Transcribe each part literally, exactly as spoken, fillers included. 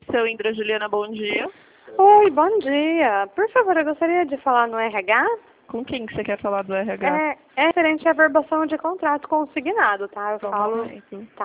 Seu Indra Juliana, bom dia. Oi, bom dia. Por favor, eu gostaria de falar no R H. Com quem que você quer falar do R H? É, é referente à verbação de contrato consignado, tá? Eu Só um falo... momento. Tá.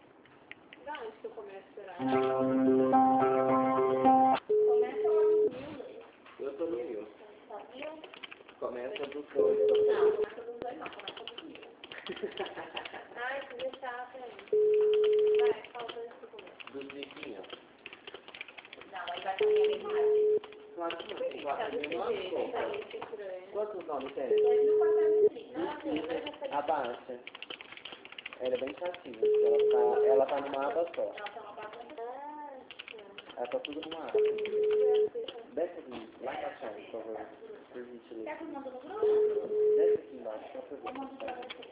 Eu tô no mil. Começa do dois. Não, começa do dois não, começa do mil. Ai, que deixar, peraí. Vai, falta esse começo. Dos mil e quinhentos. Não, aí vai caminhar bem mais. Claro que não, tem quatro mil nomes. Quantos nomes tem? dois mil quatrocentos e trinta. Abaixa. Ela é bem chatinha, ela tá, ela tá numa aba só. Ela tá numa aba só. Ela tá tudo numa aba. Desce aqui, lá embaixo, por favor. Por gentileza. Quer que eu mando no grupo? Desce aqui embaixo, só por favor. Eu mando pra você.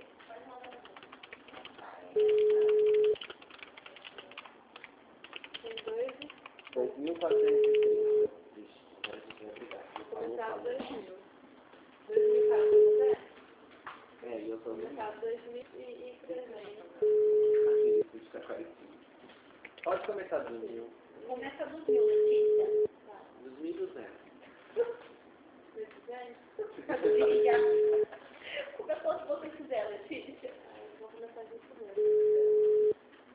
dois mil quatrocentos e trinta. Vixe, obrigado. Começado dois mil. dois mil para você? É, e eu tô no mercado dois mil e trezentos. Aquele custo caríssimo. Pode começar do mil. Começa do mil, Letícia. Dos mil e duzentos. Começou se você quiser, Letícia. Vou começar disso mesmo.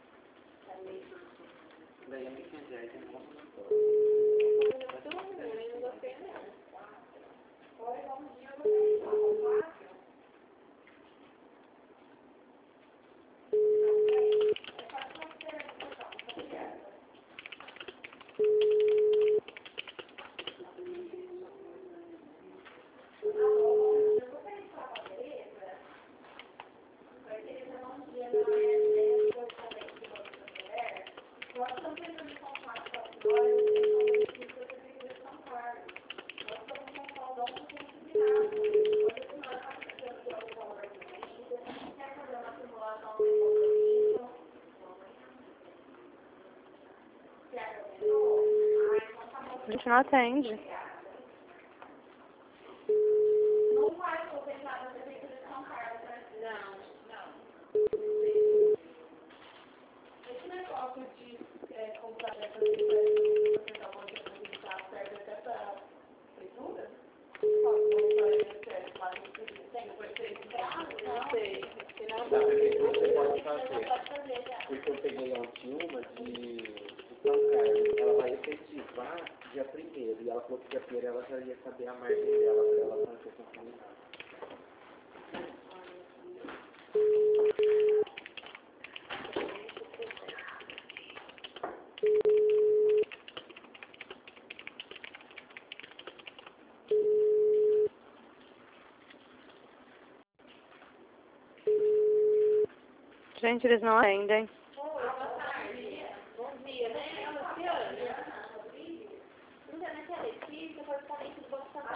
Daí é mil e quinhentos reais, tem um monte de coisa. Eu não gostei não. Olha, um dia eu vou ter que A gente não atende. Não vai poder nada da Prefeitura de São Carlos, né? Não, não. Esse negócio de é, comprar essa prefeitura para onde está perto dessa prefeitura? Não sei. Da prefeitura você pode fazer. Porque eu peguei ontem uma de, de São Carlos. Ela vai efetivar dia primeiro. E ela falou que dia primeiro ela já ia saber a margem dela para ela não ter contaminado. Gente, eles não atendem. Boa tarde. Bom dia, né? É Luciana. Luciana, aqui é a Letícia, correspondente do Banco Central.